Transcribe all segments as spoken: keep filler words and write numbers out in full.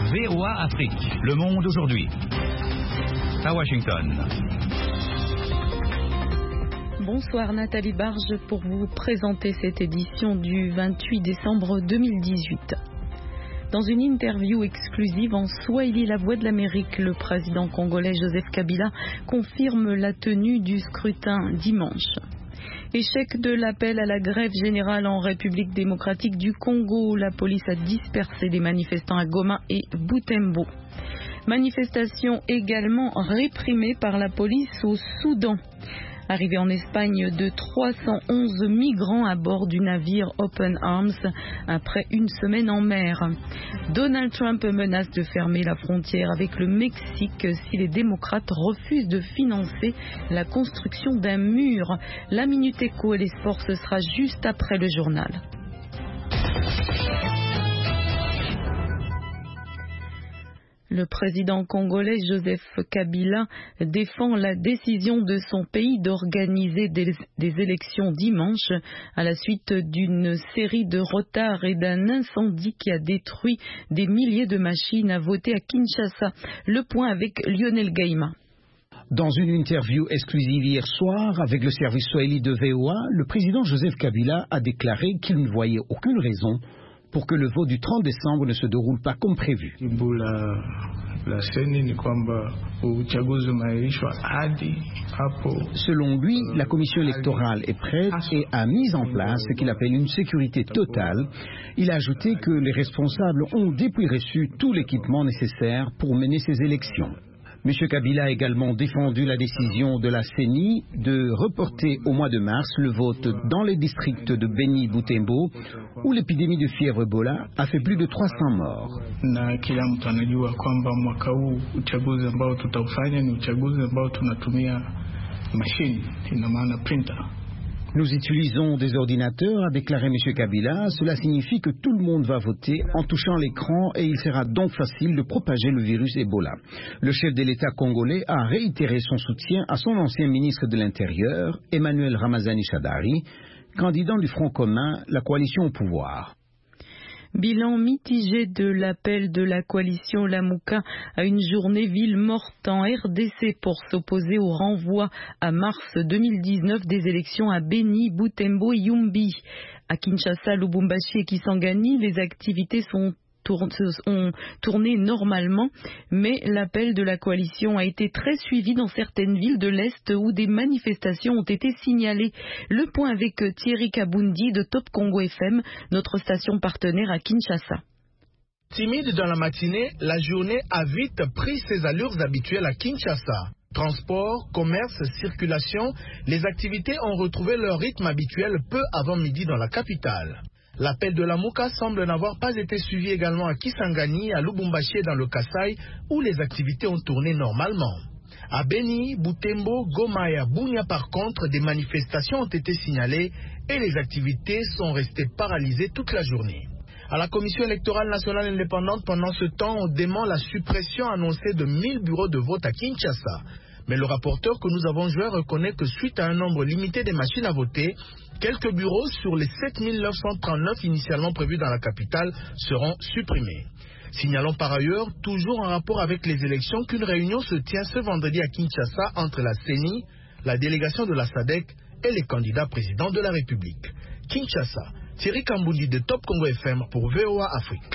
V O A Afrique. Le monde aujourd'hui. À Washington. Bonsoir Nathalie Barge pour vous présenter cette édition du vingt-huit décembre deux mille dix-huit. Dans une interview exclusive en Swahili, La Voix de l'Amérique, le président congolais Joseph Kabila confirme la tenue du scrutin dimanche. Échec de l'appel à la grève générale en République démocratique du Congo. La police a dispersé des manifestants à Goma et Butembo. Manifestation également réprimée par la police au Soudan. Arrivé en Espagne de trois cent onze migrants à bord du navire Open Arms après une semaine en mer. Donald Trump menace de fermer la frontière avec le Mexique si les démocrates refusent de financer la construction d'un mur. La Minute Éco et les sports, ce sera juste après le journal. Le président congolais Joseph Kabila défend la décision de son pays d'organiser des, des élections dimanche à la suite d'une série de retards et d'un incendie qui a détruit des milliers de machines à voter à Kinshasa. Le point avec Lionel Gaïma. Dans une interview exclusive hier soir avec le service Swahili de V O A, le président Joseph Kabila a déclaré qu'il ne voyait aucune raison pour que le vote du trente décembre ne se déroule pas comme prévu. Selon lui, la commission électorale est prête et a mis en place ce qu'il appelle une sécurité totale. Il a ajouté que les responsables ont depuis reçu tout l'équipement nécessaire pour mener ces élections. M. Kabila a également défendu la décision de la C E N I de reporter au mois de mars le vote dans les districts de Beni Butembo où l'épidémie de fièvre Ebola a fait plus de trois cents morts. Nous utilisons des ordinateurs, a déclaré M. Kabila. Cela signifie que tout le monde va voter en touchant l'écran et il sera donc facile de propager le virus Ebola. Le chef de l'État congolais a réitéré son soutien à son ancien ministre de l'Intérieur, Emmanuel Ramazani Shadari, candidat du Front commun, la coalition au pouvoir. Bilan mitigé de l'appel de la coalition Lamuka à une journée ville morte en R D C pour s'opposer au renvoi à mars deux mille dix-neuf des élections à Beni, Butembo et Yumbi. À Kinshasa, Lubumbashi et Kisangani, les activités sont ont tourné normalement, mais l'appel de la coalition a été très suivi dans certaines villes de l'Est où des manifestations ont été signalées. Le point avec Thierry Kabundi de Top Congo F M, notre station partenaire à Kinshasa. Timide dans la matinée, la journée a vite pris ses allures habituelles à Kinshasa. Transport, commerce, circulation, les activités ont retrouvé leur rythme habituel peu avant midi dans la capitale. L'appel de la Lamuka semble n'avoir pas été suivi également à Kisangani, à Lubumbashi et dans le Kasaï, où les activités ont tourné normalement. À Beni, Butembo, Goma et à Bunia, par contre, des manifestations ont été signalées et les activités sont restées paralysées toute la journée. À la Commission électorale nationale indépendante, pendant ce temps, on dément la suppression annoncée de mille bureaux de vote à Kinshasa. Mais le rapporteur que nous avons joué reconnaît que suite à un nombre limité de machines à voter, quelques bureaux sur les sept mille neuf cent trente-neuf initialement prévus dans la capitale seront supprimés. Signalons par ailleurs, toujours en rapport avec les élections, qu'une réunion se tient ce vendredi à Kinshasa entre la C E N I, la délégation de la S A D C et les candidats présidents de la République. Kinshasa, Thierry Kambundi de Top Congo F M pour V O A Afrique.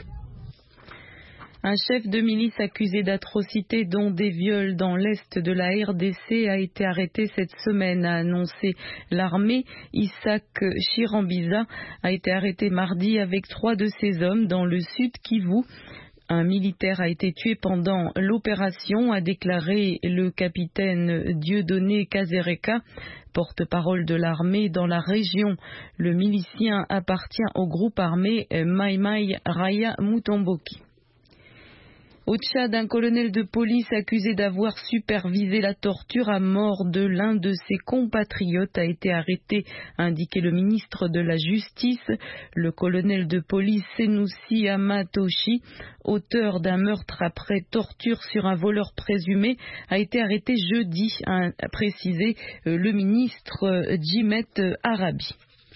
Un chef de milice accusé d'atrocités dont des viols dans l'est de la R D C a été arrêté cette semaine, a annoncé l'armée. Isaac Chirambiza a été arrêté mardi avec trois de ses hommes dans le sud Kivu. Un militaire a été tué pendant l'opération, a déclaré le capitaine Dieudonné Kazereka, porte-parole de l'armée dans la région. Le milicien appartient au groupe armé Mai Mai Raya Mutomboki. Au Tchad, un colonel de police accusé d'avoir supervisé la torture à mort de l'un de ses compatriotes a été arrêté, a indiqué le ministre de la Justice. Le colonel de police Senoussi Amatoshi, auteur d'un meurtre après torture sur un voleur présumé, a été arrêté jeudi, a précisé le ministre Djimet Arabi.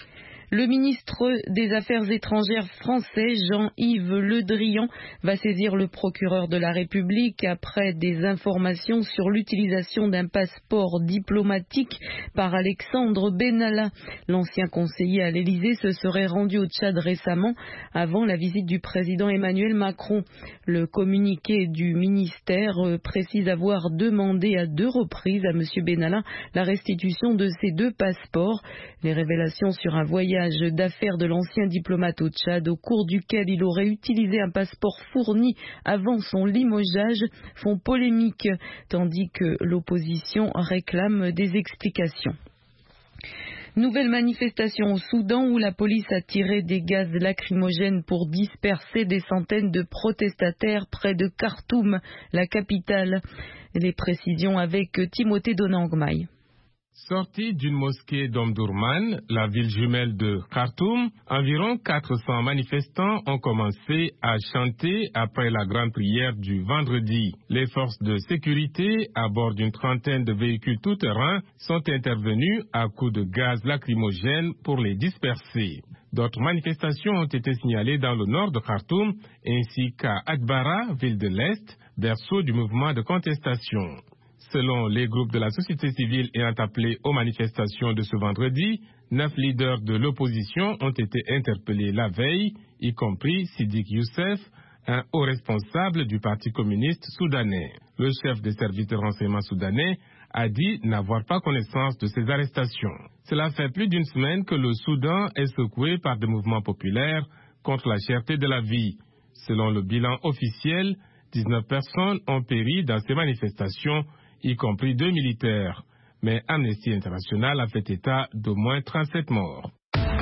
Le ministre des Affaires étrangères français, Jean-Yves Le Drian, va saisir le procureur de la République après des informations sur l'utilisation d'un passeport diplomatique par Alexandre Benalla. L'ancien conseiller à l'Élysée se serait rendu au Tchad récemment avant la visite du président Emmanuel Macron. Le communiqué du ministère précise avoir demandé à deux reprises à M. Benalla la restitution de ces deux passeports. Les révélations sur un voyage d'affaires de l'ancien diplomate au Tchad au cours duquel il aurait utilisé un passeport fourni avant son limogeage font polémique, tandis que l'opposition réclame des explications. Nouvelle manifestation au Soudan où la police a tiré des gaz lacrymogènes pour disperser des centaines de protestataires près de Khartoum, la capitale. Les précisions avec Timothée Donangmai. Sortis d'une mosquée d'Omdurman, la ville jumelle de Khartoum, environ quatre cents manifestants ont commencé à chanter après la grande prière du vendredi. Les forces de sécurité, à bord d'une trentaine de véhicules tout-terrain, sont intervenues à coups de gaz lacrymogène pour les disperser. D'autres manifestations ont été signalées dans le nord de Khartoum, ainsi qu'à Atbara, ville de l'Est, berceau du mouvement de contestation. Selon les groupes de la société civile ayant appelé aux manifestations de ce vendredi, neuf leaders de l'opposition ont été interpellés la veille, y compris Sidik Youssef, un haut responsable du Parti communiste soudanais. Le chef des services de renseignement soudanais a dit n'avoir pas connaissance de ces arrestations. Cela fait plus d'une semaine que le Soudan est secoué par des mouvements populaires contre la cherté de la vie. Selon le bilan officiel, dix-neuf personnes ont péri dans ces manifestations, y compris deux militaires. Mais Amnesty International a fait état d'au moins trente-sept morts.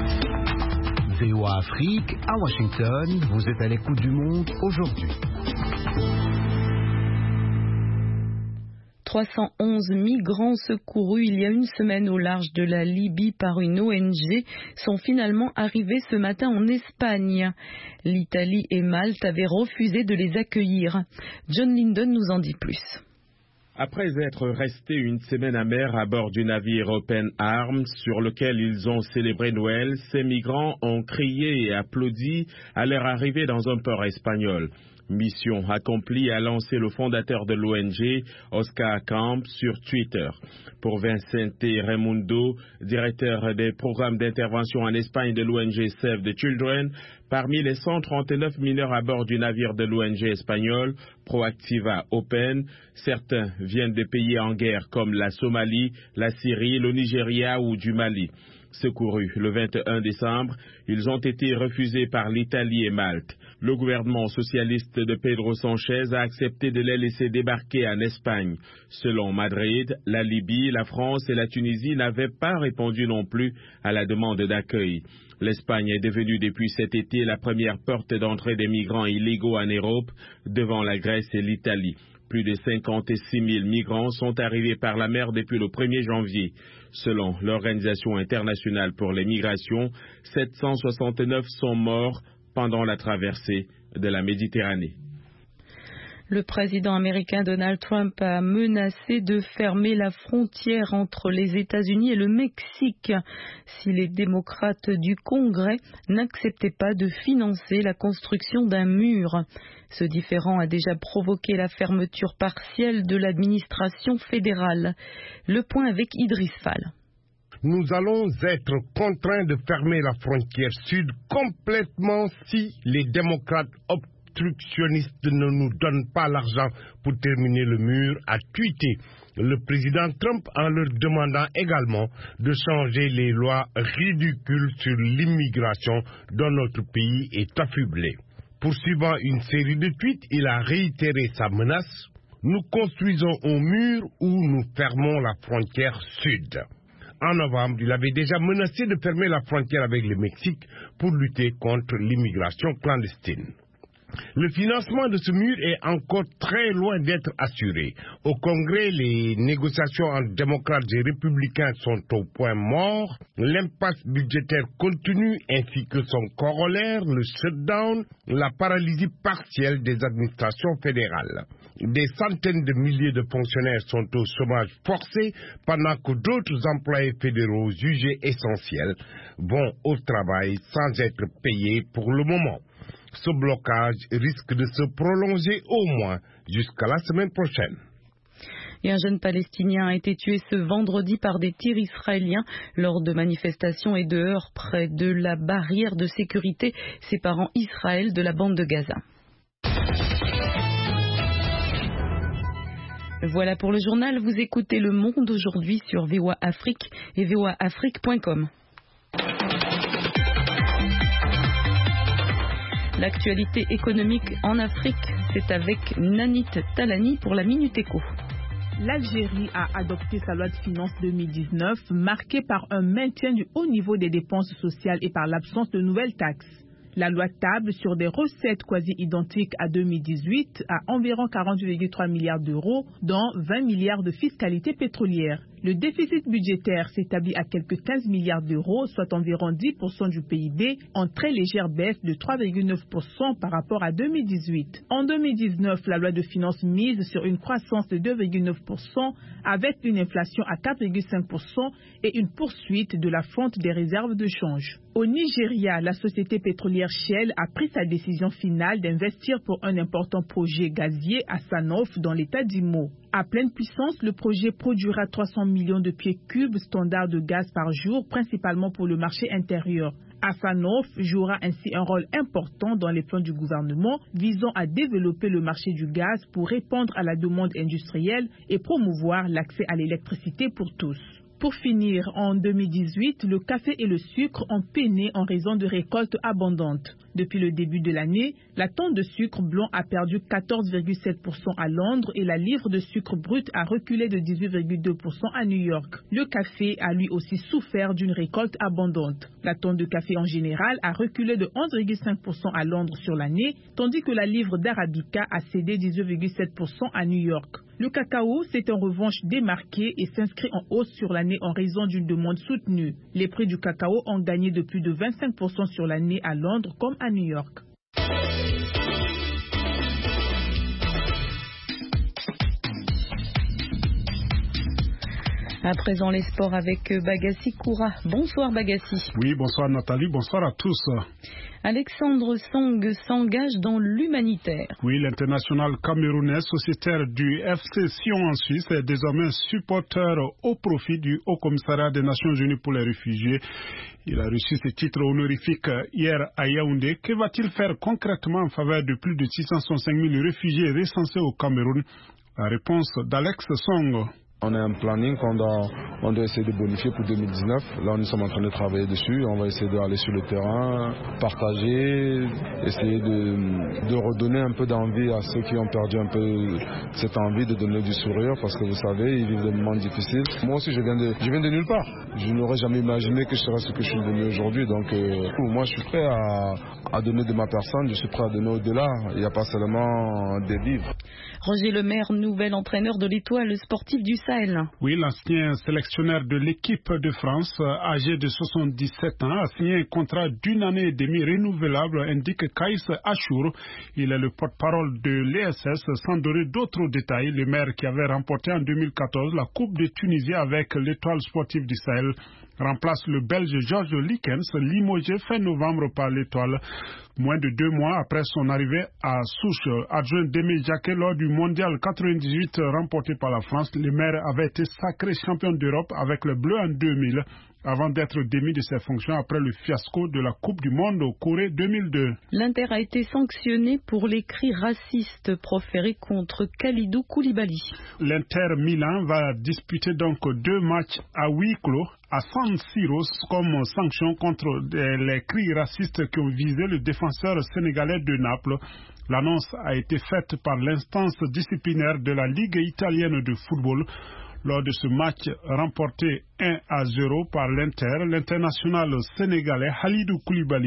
V O A Afrique, à Washington, vous êtes à l'écoute du monde aujourd'hui. trois cent onze migrants secourus il y a une semaine au large de la Libye par une O N G sont finalement arrivés ce matin en Espagne. L'Italie et Malte avaient refusé de les accueillir. John Linden nous en dit plus. Après être restés une semaine à mer à bord du navire Open Arms sur lequel ils ont célébré Noël, ces migrants ont crié et applaudi à leur arrivée dans un port espagnol. Mission accomplie, a lancé le fondateur de l'O N G, Oscar Camp, sur Twitter. Pour Vicente Raimundo, directeur des programmes d'intervention en Espagne de l'O N G Save the Children, parmi les cent trente-neuf mineurs à bord du navire de l'O N G espagnol, Proactiva Open, certains viennent de pays en guerre comme la Somalie, la Syrie, le Nigeria ou du Mali. Secourus le vingt et un décembre, ils ont été refusés par l'Italie et Malte. Le gouvernement socialiste de Pedro Sanchez a accepté de les laisser débarquer en Espagne. Selon Madrid, la Libye, la France et la Tunisie n'avaient pas répondu non plus à la demande d'accueil. L'Espagne est devenue depuis cet été la première porte d'entrée des migrants illégaux en Europe, devant la Grèce et l'Italie. Plus de cinquante-six mille migrants sont arrivés par la mer depuis le premier janvier. Selon l'Organisation internationale pour les migrations, sept cent soixante-neuf sont morts pendant la traversée de la Méditerranée. Le président américain Donald Trump a menacé de fermer la frontière entre les États-Unis et le Mexique si les démocrates du Congrès n'acceptaient pas de financer la construction d'un mur. Ce différend a déjà provoqué la fermeture partielle de l'administration fédérale. Le point avec Idriss Fall. Nous allons être contraints de fermer la frontière sud complètement si les démocrates obstructionnistes ne nous donnent pas l'argent pour terminer le mur, a tweeté le président Trump en leur demandant également de changer les lois ridicules sur l'immigration dont notre pays est affublé. Poursuivant une série de tweets, il a réitéré sa menace. Nous construisons un mur où nous fermons la frontière sud. En novembre, il avait déjà menacé de fermer la frontière avec le Mexique pour lutter contre l'immigration clandestine. Le financement de ce mur est encore très loin d'être assuré. Au Congrès, les négociations entre démocrates et républicains sont au point mort. L'impasse budgétaire continue ainsi que son corollaire, le shutdown, la paralysie partielle des administrations fédérales. Des centaines de milliers de fonctionnaires sont au chômage forcé pendant que d'autres employés fédéraux jugés essentiels vont au travail sans être payés pour le moment. Ce blocage risque de se prolonger au moins jusqu'à la semaine prochaine. Et un jeune Palestinien a été tué ce vendredi par des tirs israéliens lors de manifestations et de heurts près de la barrière de sécurité séparant Israël de la bande de Gaza. Voilà pour le journal. Vous écoutez Le Monde aujourd'hui sur V O A Afrique et V O A Afrique point com. L'actualité économique en Afrique, c'est avec Nanit Talani pour la Minute Éco. L'Algérie a adopté sa loi de finances deux mille dix-neuf, marquée par un maintien du haut niveau des dépenses sociales et par l'absence de nouvelles taxes. La loi table sur des recettes quasi identiques à deux mille dix-huit à environ quarante-huit virgule trois milliards d'euros, dont vingt milliards de fiscalité pétrolière. Le déficit budgétaire s'établit à quelques quinze milliards d'euros, soit environ dix pour cent du P I B, en très légère baisse de trois virgule neuf pour cent par rapport à deux mille dix-huit. En deux mille dix-neuf, la loi de finances mise sur une croissance de deux virgule neuf pour cent avec une inflation à quatre virgule cinq pour cent et une poursuite de la fonte des réserves de change. Au Nigeria, la société pétrolière Shell a pris sa décision finale d'investir pour un important projet gazier à Sanof dans l'état d'Imo. À pleine puissance, le projet produira trois cents millions de pieds cubes standards de gaz par jour, principalement pour le marché intérieur. Sanof jouera ainsi un rôle important dans les plans du gouvernement visant à développer le marché du gaz pour répondre à la demande industrielle et promouvoir l'accès à l'électricité pour tous. Pour finir, en deux mille dix-huit, le café et le sucre ont peiné en raison de récoltes abondantes. Depuis le début de l'année, la tonne de sucre blanc a perdu quatorze virgule sept pour cent à Londres et la livre de sucre brut a reculé de dix-huit virgule deux pour cent à New York. Le café a lui aussi souffert d'une récolte abondante. La tonne de café en général a reculé de onze virgule cinq pour cent à Londres sur l'année, tandis que la livre d'Arabica a cédé dix-huit virgule sept pour cent à New York. Le cacao s'est en revanche démarqué et s'inscrit en hausse sur l'année en raison d'une demande soutenue. Les prix du cacao ont gagné de plus de vingt-cinq pour cent sur l'année à Londres comme à New York. À présent, les sports avec Bagassi Koura. Bonsoir Bagassi. Oui, bonsoir Nathalie, bonsoir à tous. Alexandre Song s'engage dans l'humanitaire. Oui, l'international camerounais sociétaire du F C Sion en Suisse est désormais supporter au profit du Haut Commissariat des Nations Unies pour les réfugiés. Il a reçu ce titre honorifique hier à Yaoundé. Que va-t-il faire concrètement en faveur de plus de six cent soixante-cinq mille réfugiés recensés au Cameroun? La réponse d'Alex Song. On a un planning qu'on doit, on doit essayer de bonifier pour deux mille dix-neuf. Là, nous sommes en train de travailler dessus. On va essayer d'aller sur le terrain, partager, essayer de, de redonner un peu d'envie à ceux qui ont perdu un peu cette envie de donner du sourire parce que vous savez, ils vivent des moments difficiles. Moi aussi, je viens de, je viens de nulle part. Je n'aurais jamais imaginé que je serais ce que je suis devenu aujourd'hui. Donc, euh, moi, je suis prêt à, à donner de ma personne. Je suis prêt à donner au-delà. Il n'y a pas seulement des livres. Roger Lemaire, nouvel entraîneur de l'Étoile sportive du Sahel. Oui, l'ancien sélectionneur de l'équipe de France, âgé de soixante-dix-sept ans, a signé un contrat d'une année et demie renouvelable, indique Kaïs Achour. Il est le porte-parole de l'E S S. Sans donner d'autres détails, le maire qui avait remporté en deux mille quatorze la Coupe de Tunisie avec l'Étoile sportive du Sahel remplace le Belge Georges Likens, limogé fin novembre par l'Étoile. Moins de deux mois après son arrivée à Souche, adjoint d'Aimé Jacquet lors du mondial quatre-vingt-dix-huit remporté par la France, le maire avait été sacré champion d'Europe avec le Bleu en deux mille, avant d'être démis de ses fonctions après le fiasco de la Coupe du Monde au Corée deux mille deux. L'Inter a été sanctionné pour les cris racistes proférés contre Kalidou Koulibaly. L'Inter Milan va disputer donc deux matchs à huis clos à San Siro comme sanction contre les cris racistes qui ont visé le défenseur sénégalais de Naples. L'annonce a été faite par l'instance disciplinaire de la Ligue italienne de football. Lors de ce match remporté un à zéro par l'Inter, l'international sénégalais Halidou Koulibaly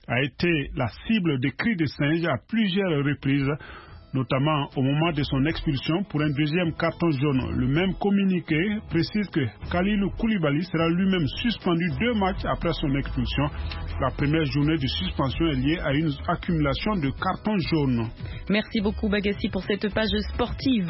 a été la cible des cris de singe à plusieurs reprises, notamment au moment de son expulsion pour un deuxième carton jaune. Le même communiqué précise que Kalilou Koulibaly sera lui-même suspendu deux matchs après son expulsion. La première journée de suspension est liée à une accumulation de cartons jaunes. Merci beaucoup Bagassi pour cette page sportive.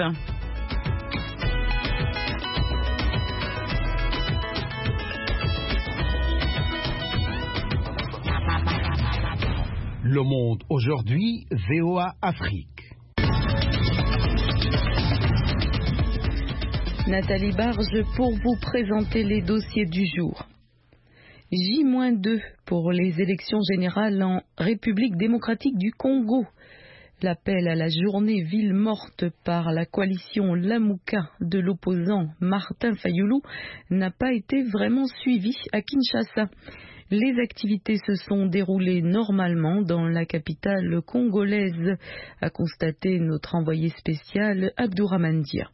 Le Monde aujourd'hui, V O A Afrique. Nathalie Barge pour vous présenter les dossiers du jour. J deux pour les élections générales en République démocratique du Congo. L'appel à la journée ville morte par la coalition Lamuka de l'opposant Martin Fayulu n'a pas été vraiment suivi à Kinshasa. Les activités se sont déroulées normalement dans la capitale congolaise, a constaté notre envoyé spécial Abdourahmane Dia.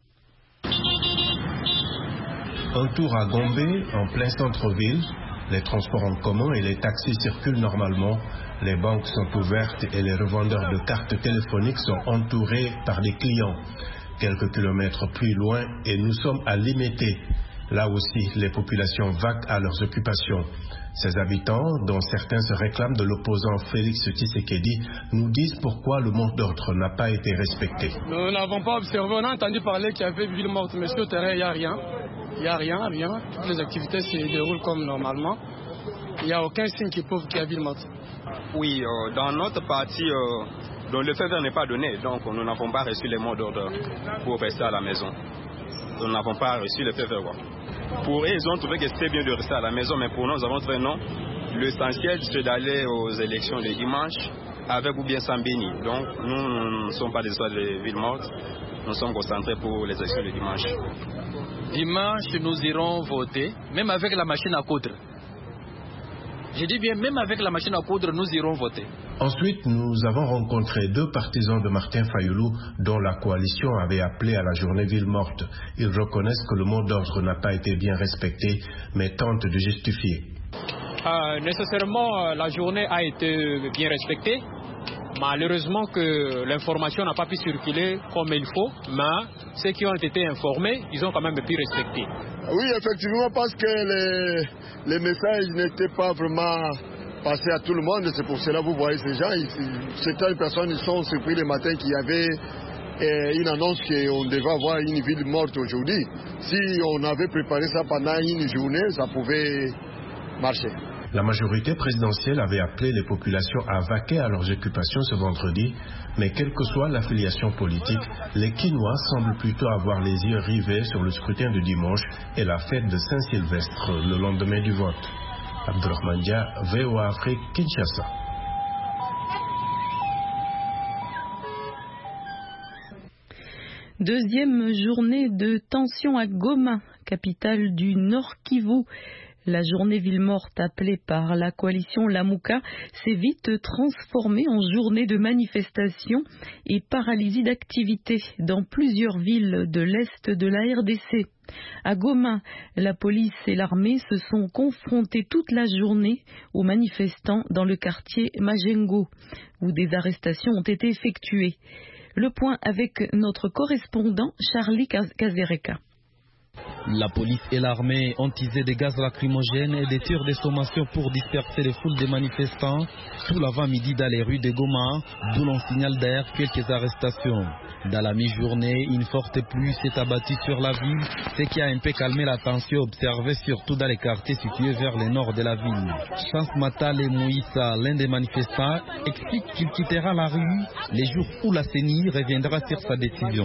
Un tour à Gombe, en plein centre-ville. Les transports en commun et les taxis circulent normalement. Les banques sont ouvertes et les revendeurs de cartes téléphoniques sont entourés par des clients. Quelques kilomètres plus loin et nous sommes à Limete. Là aussi, les populations vaquent à leurs occupations. Ces habitants, dont certains se réclament de l'opposant Félix Tshisekedi, nous disent pourquoi le mot d'ordre n'a pas été respecté. Nous n'avons pas observé, on a entendu parler qu'il y avait ville morte, mais sur le terrain, il n'y a rien. Il n'y a rien, rien. Toutes les activités se déroulent comme normalement. Il n'y a aucun signe qui prouve qu'il y a ville morte. Oui, euh, dans notre partie, euh, dont le feu vert n'est pas donné, donc nous n'avons pas reçu les mots d'ordre pour rester à la maison. Nous n'avons pas reçu le feu vert. Pour eux, ils ont trouvé que c'était bien de rester à la maison, mais pour nous, nous avons trouvé non. L'essentiel, c'est d'aller aux élections de dimanche avec ou bien sans béni. Donc, nous, nous ne sommes pas des histoires de ville morte. Nous sommes concentrés pour les élections de dimanche. Dimanche, nous irons voter, même avec la machine à coudre. Je dis bien, même avec la machine à coudre, nous irons voter. Ensuite, nous avons rencontré deux partisans de Martin Fayulu dont la coalition avait appelé à la journée ville morte. Ils reconnaissent que le mot d'ordre n'a pas été bien respecté, mais tentent de justifier. Euh, nécessairement, la journée a été bien respectée. Malheureusement que l'information n'a pas pu circuler comme il faut, mais ceux qui ont été informés, ils ont quand même pu respecter. Oui, effectivement, parce que les, les messages n'étaient pas vraiment passés à tout le monde. C'est pour cela que vous voyez ces gens. Certaines personnes ils sont surpris le matin qu'il y avait eh, une annonce qu'on devait avoir une ville morte aujourd'hui. Si on avait préparé ça pendant une journée, ça pouvait marcher. La majorité présidentielle avait appelé les populations à vaquer à leurs occupations ce vendredi, mais quelle que soit l'affiliation politique, les Kinois semblent plutôt avoir les yeux rivés sur le scrutin de dimanche et la fête de Saint-Sylvestre le lendemain du vote. Abdourahmane Dia, V O A Afrique, Kinshasa. Deuxième journée de tension à Goma, capitale du Nord Kivu. La journée ville morte appelée par la coalition Lamuka s'est vite transformée en journée de manifestation et paralysie d'activité dans plusieurs villes de l'Est de la R D C. À Goma, la police et l'armée se sont confrontés toute la journée aux manifestants dans le quartier Majengo, où des arrestations ont été effectuées. Le point avec notre correspondant Charlie Kazereka. La police et l'armée ont utilisé des gaz lacrymogènes et des tirs de sommation pour disperser les foules de manifestants tout l'avant-midi dans les rues de Goma, d'où l'on signale d'ailleurs quelques arrestations. Dans la mi-journée, une forte pluie s'est abattue sur la ville, ce qui a un peu calmé la tension observée surtout dans les quartiers situés vers le nord de la ville. Chance Matale Mouissa, l'un des manifestants, explique qu'il quittera la rue les jours où la C E N I reviendra sur sa décision.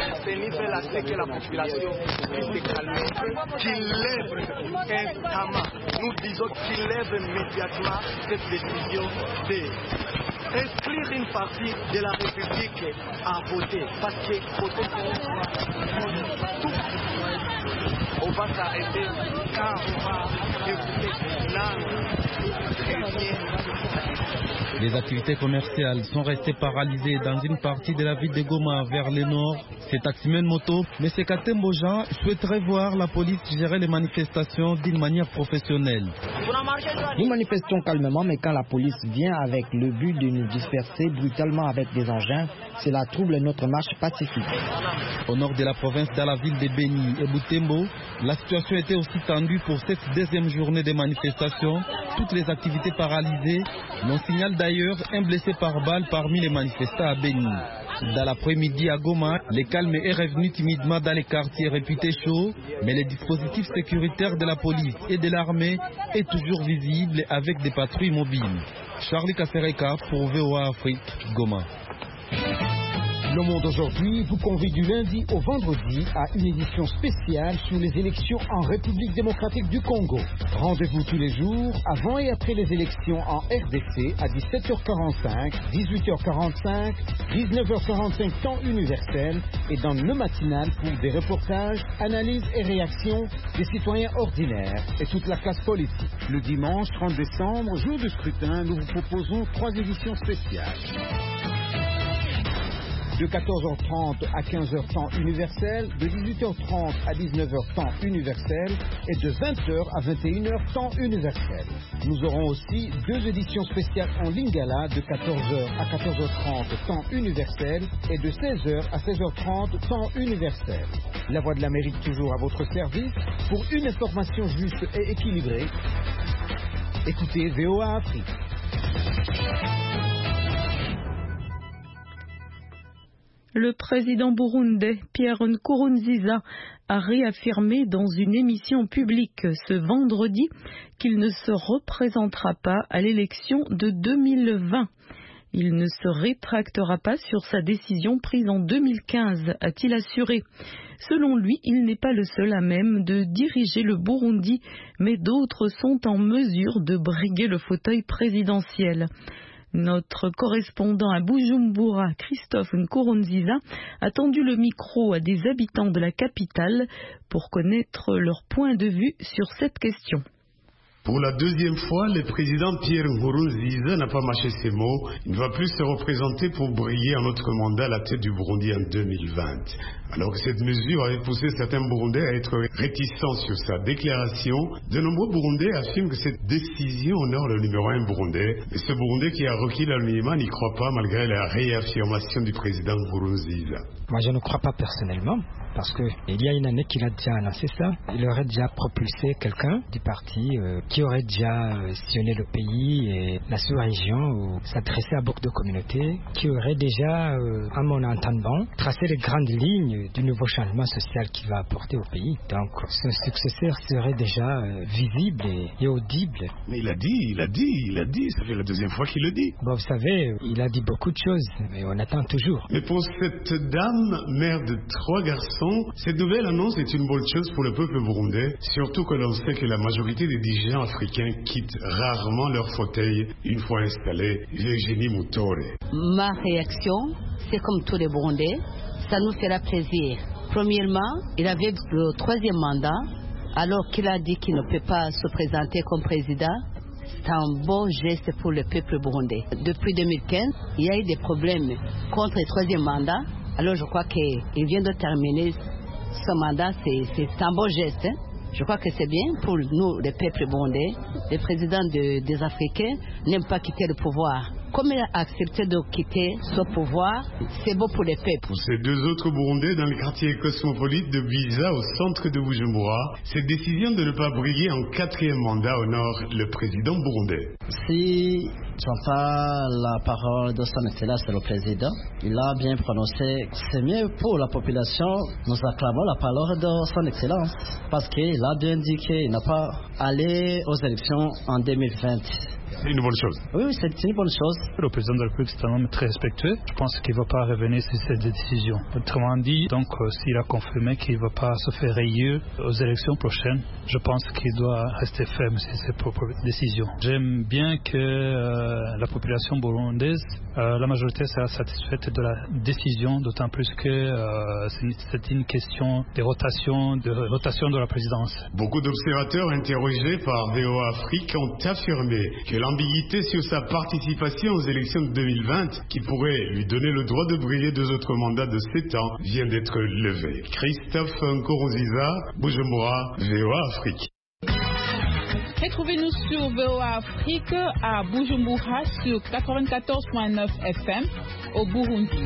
Qu'il lève instamment, nous disons qu'il lève immédiatement cette décision de inscrire une partie de la République à voter. Parce que voter tout, on va s'arrêter quand on va écouter langue. Les activités commerciales sont restées paralysées dans une partie de la ville de Goma vers le nord. C'est taximen moto, mais c'est Katembo Jean souhaiterait voir la police gérer les manifestations d'une manière professionnelle. Nous manifestons calmement, mais quand la police vient avec le but de nous disperser brutalement avec des engins, cela trouble notre marche pacifique. Au nord de la province, dans la ville de Beni et Butembo, la situation était aussi tendue pour cette deuxième journée de manifestation. Toutes les activités paralysées. L'on signale d'ailleurs un blessé par balle parmi les manifestants à Beni. Dans l'après-midi à Goma, le calme est revenu timidement dans les quartiers réputés chauds, mais le dispositif sécuritaire de la police et de l'armée est toujours visible avec des patrouilles mobiles. Charlie Kasereka pour V O A Afrique, Goma. Le Monde aujourd'hui vous convie du lundi au vendredi à une édition spéciale sur les élections en République démocratique du Congo. Rendez-vous tous les jours avant et après les élections en R D C à dix-sept heures quarante-cinq, dix-huit heures quarante-cinq, dix-neuf heures quarante-cinq temps universel et dans le matinal pour des reportages, analyses et réactions des citoyens ordinaires et toute la classe politique. Le dimanche trente décembre, jour de scrutin, nous vous proposons trois éditions spéciales. De quatorze heures trente à quinze heures temps universel, de dix-huit heures trente à dix-neuf heures temps universel et de vingt heures à vingt et une heures temps universel. Nous aurons aussi deux éditions spéciales en Lingala de quatorze heures à quatorze heures trente temps universel et de seize heures à seize heures trente temps universel. La Voix de l'Amérique toujours à votre service pour une information juste et équilibrée. Écoutez V O A Afrique. Le président burundais Pierre Nkurunziza a réaffirmé dans une émission publique ce vendredi qu'il ne se représentera pas à l'élection de deux mille vingt. Il ne se rétractera pas sur sa décision prise en deux mille quinze, a-t-il assuré. Selon lui, il n'est pas le seul à même de diriger le Burundi, mais d'autres sont en mesure de briguer le fauteuil présidentiel. Notre correspondant à Bujumbura, Christophe Nkurunziza, a tendu le micro à des habitants de la capitale pour connaître leur point de vue sur cette question. Pour la deuxième fois, le président Pierre Nkurunziza n'a pas mâché ses mots. Il ne va plus se représenter pour briller un autre mandat à la tête du Burundi en deux mille vingt. Alors que cette mesure avait poussé certains Burundais à être réticents sur sa déclaration, de nombreux Burundais affirment que cette décision honore le numéro un burundais. Mais ce Burundais qui a requis l'anonymat n'y croit pas malgré la réaffirmation du président Nkurunziza. Moi, je ne crois pas personnellement. Parce qu'il y a une année qu'il a déjà annoncé ça. Il aurait déjà propulsé quelqu'un du parti euh, qui aurait déjà euh, sillonné le pays et la sous-région ou s'adressé à beaucoup de communautés, qui aurait déjà, euh, à mon entendement, tracé les grandes lignes du nouveau changement social qu'il va apporter au pays. Donc son successeur serait déjà euh, visible et, et audible. Mais il a dit, il a dit, il a dit, ça fait la deuxième fois qu'il le dit. Bon, vous savez, il a dit beaucoup de choses, mais on attend toujours. Mais pour cette dame, mère de trois garçons, cette nouvelle annonce est une bonne chose pour le peuple burundais, surtout que l'on sait que la majorité des dirigeants africains quittent rarement leur fauteuil une fois installés. Virginie Mutore. Ma réaction, c'est comme tous les Burundais, ça nous fera plaisir. Premièrement, il avait le troisième mandat, alors qu'il a dit qu'il ne peut pas se présenter comme président. C'est un bon geste pour le peuple burundais. Depuis deux mille quinze, il y a eu des problèmes contre le troisième mandat. Alors je crois qu'il vient de terminer ce mandat, c'est un bon geste. Hein? Je crois que c'est bien pour nous, le peuple burundais. Le président de, des Africains n'aime pas quitter le pouvoir. Comme il a accepté de quitter ce pouvoir, c'est beau pour les peuples. Pour ces deux autres Burundais dans le quartier cosmopolite de Biza, au centre de Bujumbura, cette décision de ne pas briller en quatrième mandat honore le président burundais. Si tu n'as pas la parole de son excellence le président, il a bien prononcé, c'est mieux pour la population, nous acclamons la parole de son excellence, parce qu'il a bien dit qu'il n'a pas allé aux élections en deux mille vingt. C'est une bonne chose. Oui, oui, c'est une bonne chose. Le président de la République, c'est un homme très respectueux. Je pense qu'il ne va pas revenir sur cette décision. Autrement dit, donc, euh, s'il a confirmé qu'il ne va pas se faire élire aux élections prochaines, je pense qu'il doit rester ferme sur ses propres décisions. J'aime bien que euh, la population burundaise, euh, la majorité sera satisfaite de la décision, d'autant plus que euh, c'est une question de rotation, de rotation de la présidence. Beaucoup d'observateurs interrogés par V O A Afrique ont affirmé que l'ambiguïté sur sa participation aux élections de deux mille vingt, qui pourrait lui donner le droit de briller deux autres mandats de sept ans, vient d'être levée. Christophe Nkurunziza, Bujumbura, V O A Afrique. Retrouvez-nous sur V O A Afrique à Bujumbura sur quatre-vingt-quatorze virgule neuf F M au Burundi.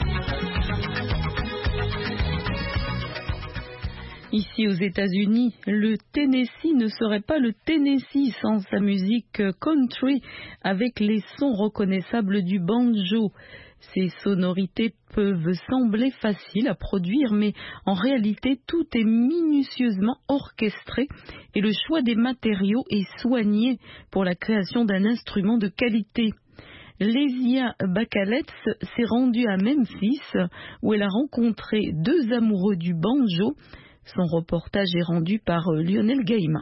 Ici aux États-Unis, le Tennessee ne serait pas le Tennessee sans sa musique country avec les sons reconnaissables du banjo. Ces sonorités peuvent sembler faciles à produire, mais en réalité, tout est minutieusement orchestré et le choix des matériaux est soigné pour la création d'un instrument de qualité. Lesia Bacalets s'est rendue à Memphis où elle a rencontré deux amoureux du banjo. Son reportage est rendu par Lionel Gaïma.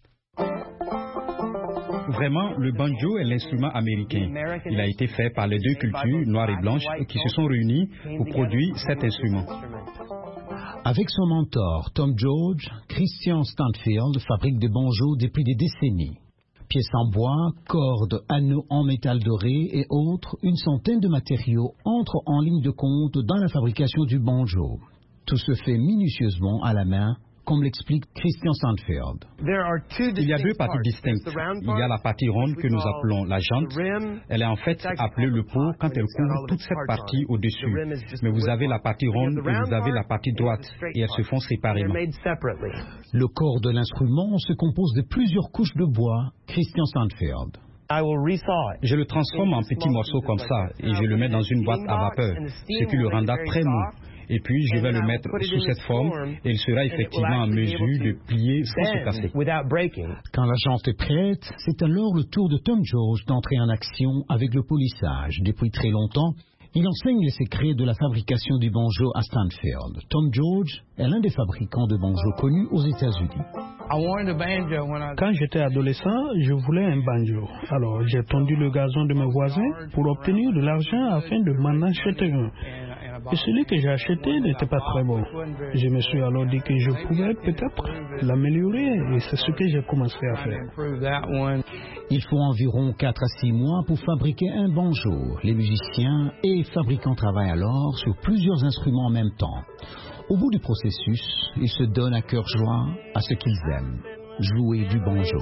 Vraiment, le banjo est l'instrument américain. Il a été fait par les deux cultures, noires et blanches, qui se sont réunies pour produire cet instrument. Avec son mentor, Tom George, Christian Stanfield fabrique des banjos depuis des décennies. Pièces en bois, cordes, anneaux en métal doré et autres, une centaine de matériaux entrent en ligne de compte dans la fabrication du banjo. Tout se fait minutieusement à la main, comme l'explique Christian Sandfeld. Il y a deux parties distinctes. Il y a la partie ronde que nous appelons la jante. Elle est en fait appelée le pot quand elle couvre toute cette partie au-dessus. Mais vous avez la partie ronde et vous avez la partie droite et elles se font séparément. Le corps de l'instrument se compose de plusieurs couches de bois. Christian Sandfeld. Je le transforme en petits morceaux comme ça et je le mets dans une boîte à vapeur, ce qui le rendra très mou. Et puis je vais le mettre sous cette forme et il sera effectivement en mesure de plier sans se casser. Quand la jante est prête, c'est alors le tour de Tom George d'entrer en action avec le polissage. Depuis très longtemps, il enseigne les secrets de la fabrication du banjo à Stanfield. Tom George est l'un des fabricants de banjo connus aux États-Unis. Quand j'étais adolescent, je voulais un banjo. Alors j'ai tondu le gazon de mes voisins pour obtenir de l'argent afin de m'en acheter un. Et celui que j'ai acheté n'était pas très bon. Je me suis alors dit que je pouvais peut-être l'améliorer et c'est ce que j'ai commencé à faire. Il faut environ quatre à six mois pour fabriquer un banjo. Les musiciens et fabricants travaillent alors sur plusieurs instruments en même temps. Au bout du processus, ils se donnent à cœur joie à ce qu'ils aiment, jouer du banjo.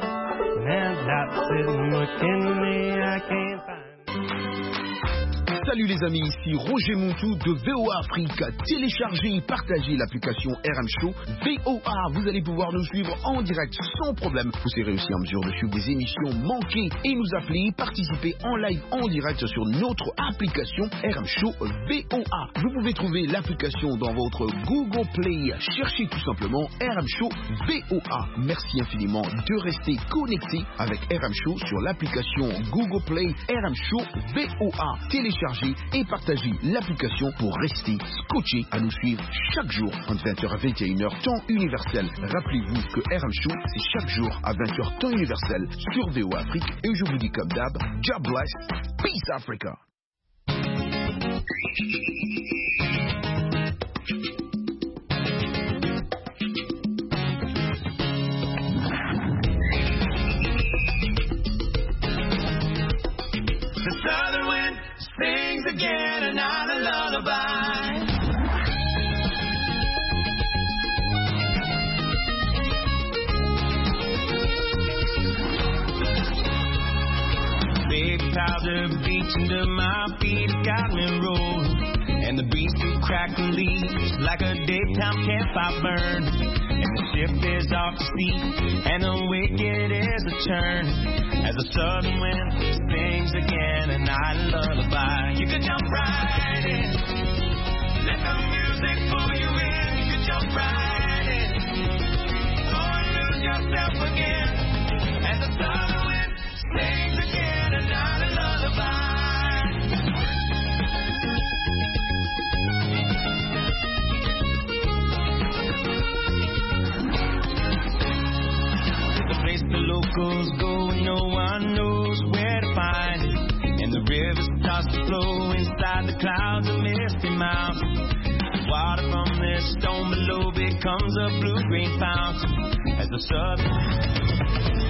Salut les amis, ici Roger Montou de V O A Afrique. Téléchargez et partagez l'application R M Show V O A. Vous allez pouvoir nous suivre en direct sans problème. Vous serez aussi en mesure de suivre des émissions manquées et nous appeler, participer en live en direct sur notre application R M Show V O A. Vous pouvez trouver l'application dans votre Google Play. Cherchez tout simplement R M Show V O A. Merci infiniment de rester connecté avec R M Show sur l'application Google Play R M Show V O A. Téléchargez et partagez l'application pour rester scotché à nous suivre chaque jour entre vingt heures à vingt et une heures temps universel. Rappelez-vous que R M Show c'est chaque jour à vingt heures temps universel sur V O A Afrique et je vous dis comme d'hab, God bless, peace Africa. The southern wind sings again another lullaby. Big powder beach under my feet has got me rolling, and the breeze through crackling leaves like a daytime campfire burn. And the ship is off to sea, and the wicked is a turn as the southern wind sings again a night lullaby. You could jump right in, let the music pull you in. You could jump right in, or lose yourself again as the southern wind sings. chemicals go and no one knows where to find it. And the river starts to flow inside the clouds of misty mountains. Water from this stone below becomes a blue-green fountain as the southern...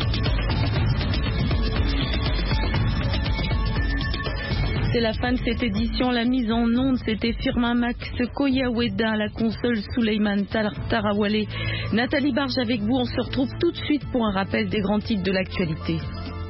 C'est la fin de cette édition. La mise en onde, c'était Firmin Max Koyaweda, la console Souleymane Tarawale. Nathalie Barge avec vous. On se retrouve tout de suite pour un rappel des grands titres de l'actualité.